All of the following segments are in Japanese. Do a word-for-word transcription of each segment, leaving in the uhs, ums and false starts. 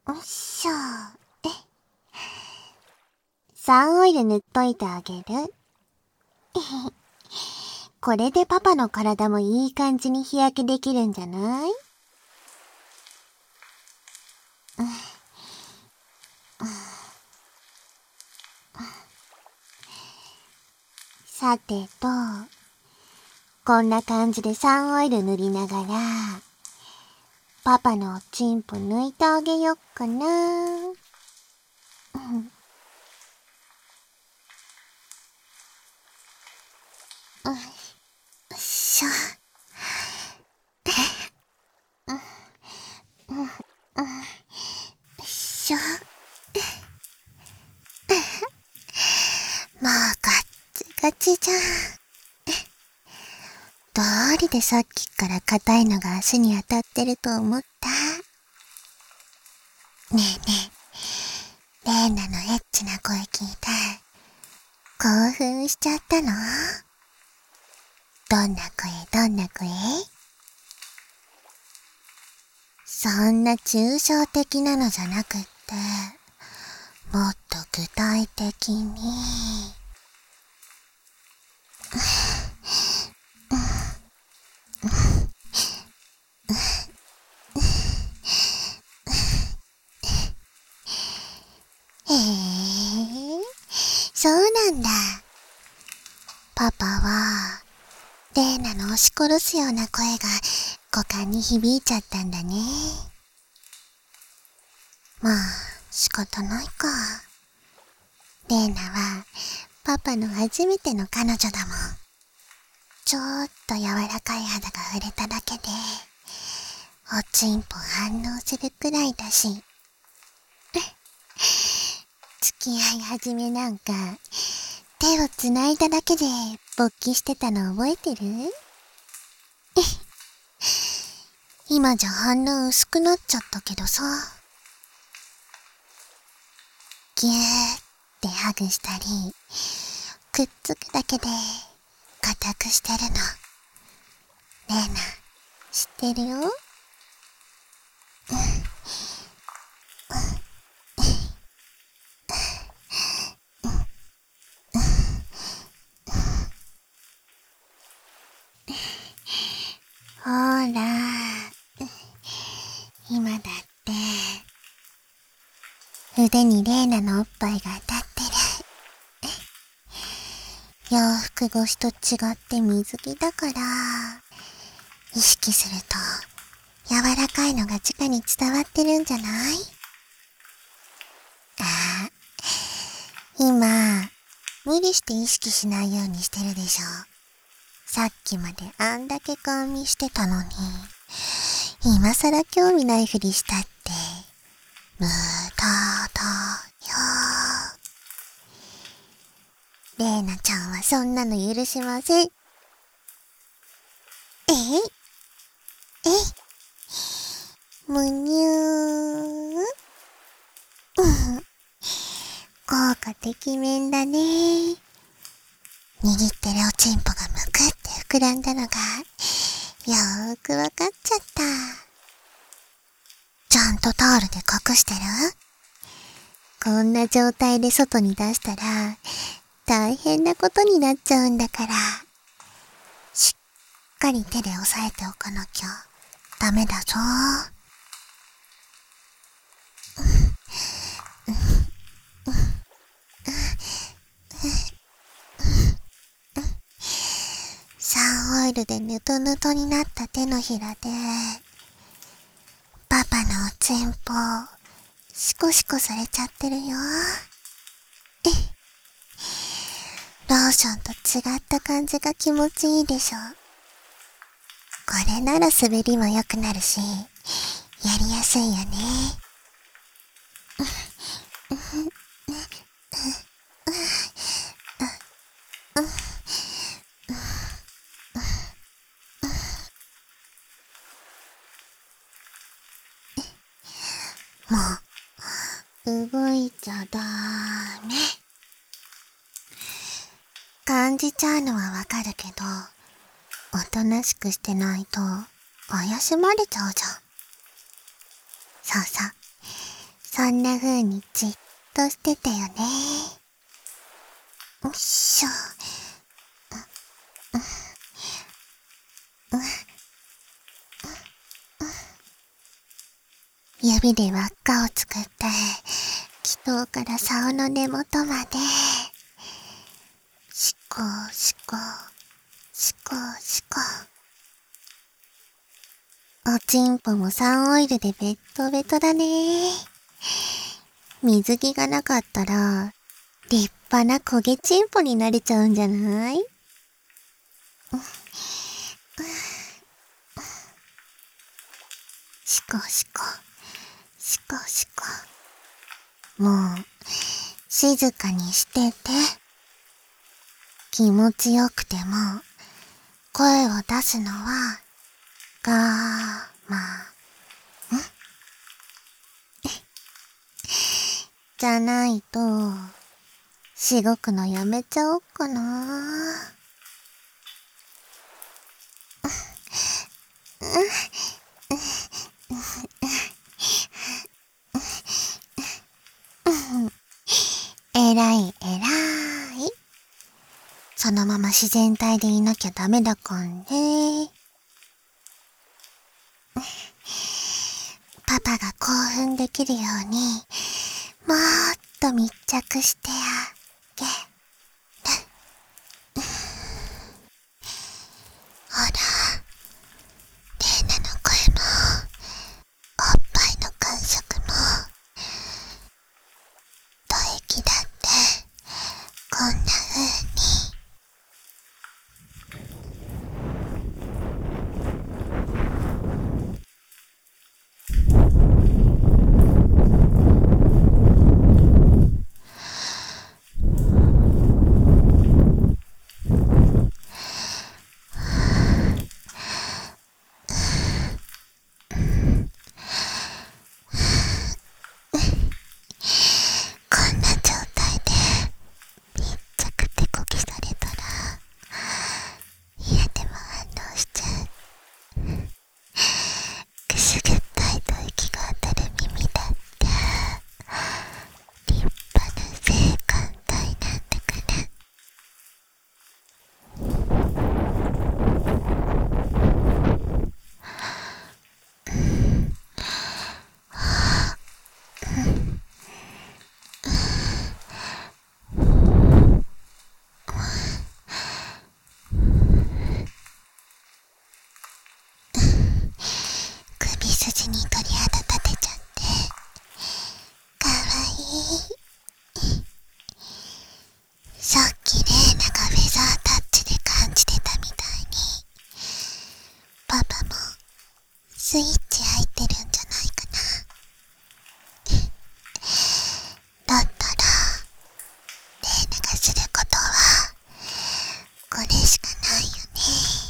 よっしょ。サンオイル塗っといてあげる。これでパパの体もいい感じに日焼けできるんじゃない？さてと、こんな感じでサンオイル塗りながら、パパのおちんぽ抜いてあげよっかな。よっしょ。よっしょ。もうガッチガチじゃん。どうりでさっきから硬いのが足に当たってると思った。ねえねえ、レーナのエッチな声聞いて興奮しちゃったの？どんな声どんな声？そんな抽象的なのじゃなくって、もっと具体的に。へえ、そうなんだ。パパはレーナの押し殺すような声が五感に響いちゃったんだね。まあ仕方ないか。レーナはパパの初めての彼女だもん。ちょっと柔らかい肌が触れただけでおちんぽ反応するくらいだし、付き合い始めなんか手をつないだだけで勃起してたの覚えてる？今じゃ反応薄くなっちゃったけどさ。ギューってハグしたりくっつくだけで硬くしてるの。レーナ知ってるよ。ほーら、今だって腕にレーナのおっぱいが当たってる。洋服越しと違って水着だから、意識すると柔らかいのが直に伝わってるんじゃない？あ、今無理して意識しないようにしてるでしょ。さっきまであんだけガン見してたのに、今さら興味ないふりしたって無駄だよ。レーナちゃんはそんなの許しません。えいえい、むにゅー。効果てきめんだね。握ってるおちんぽがむくって膨らんだのがよーくわかっちゃった。ちゃんとタオルで隠してる？こんな状態で外に出したら大変なことになっちゃうんだから、しっかり手で押さえておかなきゃダメだぞ。サンオイルでヌトヌトになった手のひらでパパのおちんぽシコシコされちゃってるよ。ローションと違った感じが気持ちいいでしょ。これなら滑りも良くなるし、やりやすいよね。もう動いちゃダメ。感じちゃうのはわかるけど、おとなしくしてないと怪しまれちゃうじゃん。そうそう、 そんな風にじっとしてたよね。よっしょ。指で輪っかを作って、気筒から竿の根元まで、しこしこ、しこしこ。おちんぽもサンオイルでベットベトだね。水着がなかったら、立派な焦げちんぽになれちゃうんじゃない？しこしこ、しこしこ。もう、静かにしてて。気持ちよくても、声を出すのは、我慢。ん？じゃないと、しごくのやめちゃおっかな。えらいえらい。そのまま自然体でいなきゃダメだかんね。パパが興奮できるように、もっと密着してあげる。ほら、レイナの声も、おっぱいの感触も、吐息だって、こんな風に。筋に鳥肌立てちゃって、かわいい。さっきレイナがフェザータッチで感じてたみたいに、パパもスイッチ入ってるんじゃないかな。だったら、レイナがすることは、これしかないよね。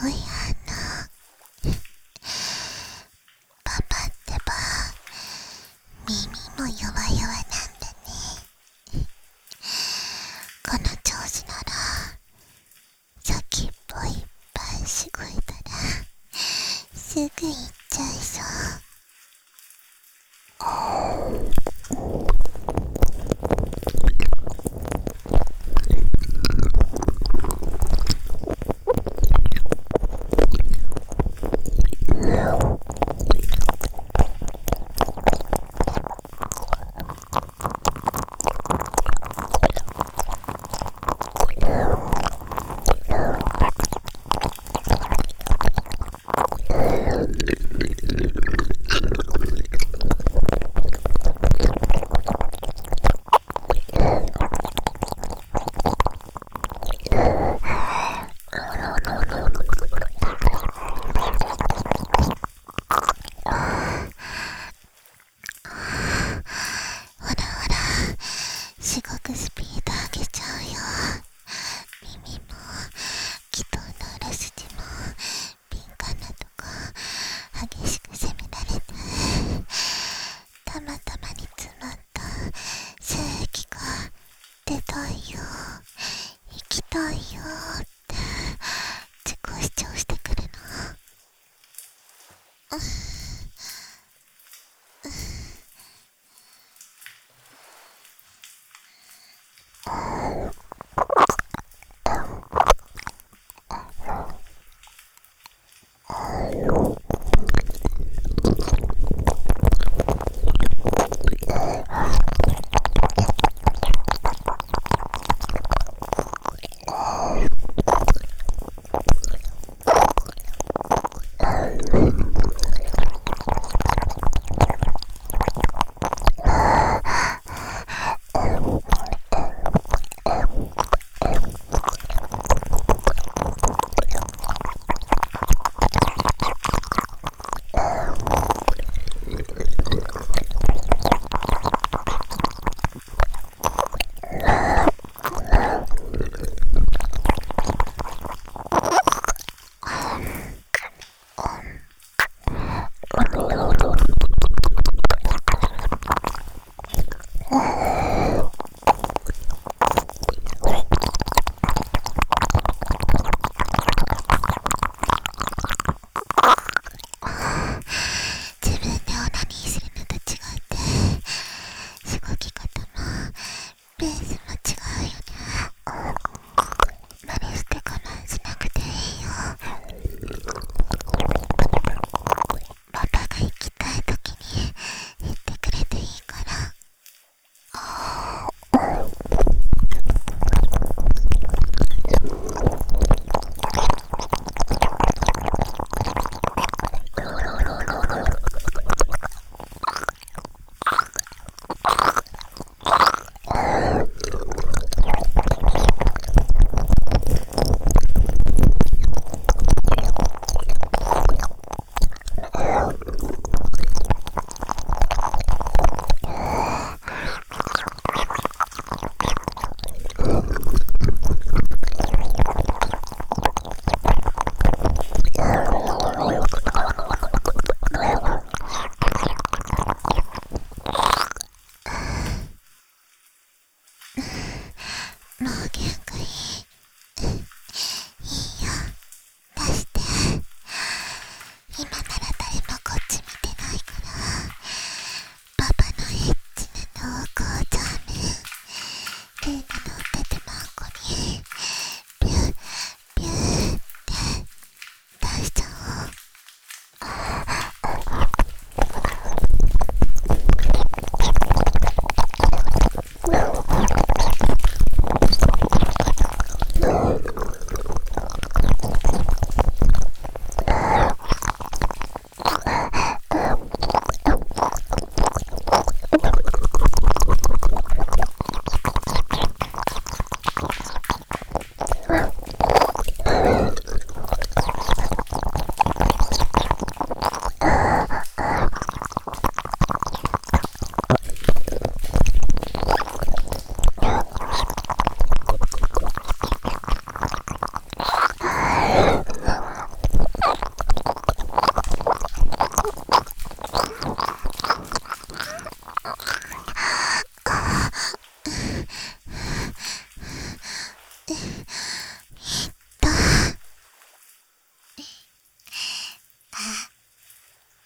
いあのパパってば耳も弱々なんだね。この調子なら先っぽいっぱいしごいたらすぐ行っちゃいそう。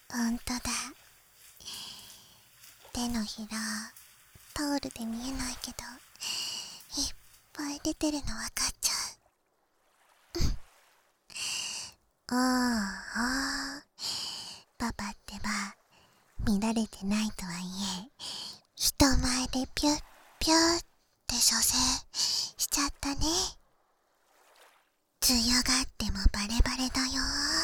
ほんとだ。手のひら、タオルで見えないけど、いっぱい出てるのわかっちゃう。ああ、パパってば、見られてないとはいえ、人前でピュッピュッって蘇生しちゃったね。強がってもバレバレだよ。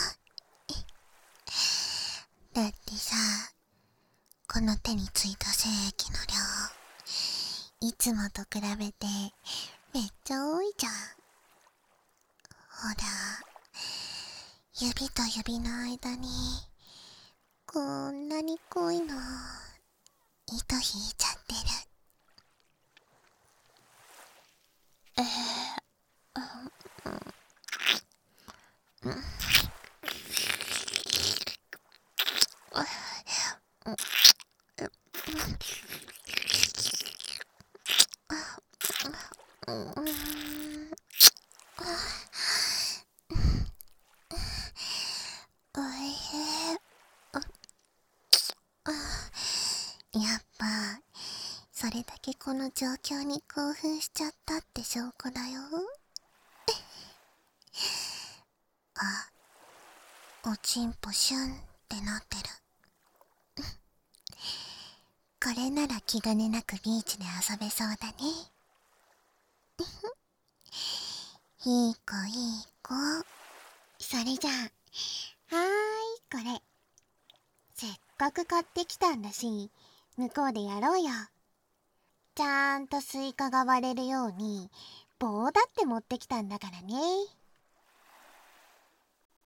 だってさ、この手についた精液の量、いつもと比べてめっちゃ多いじゃん。ほら、指と指の間にこんなに濃いの糸引いちゃってる。えー、うん、うん、うん、うん、おいしい。やっぱ、それだけこの状況に興奮しちゃったって証拠だよ。あ、おちんぽシュンってなってる。これなら気兼ねなくビーチで遊べそうだね。いい子いい子。それじゃあ、はーい、これ。せっかく買ってきたんだし、向こうでやろうよ。ちゃんとスイカが割れるように、棒だって持ってきたんだからね。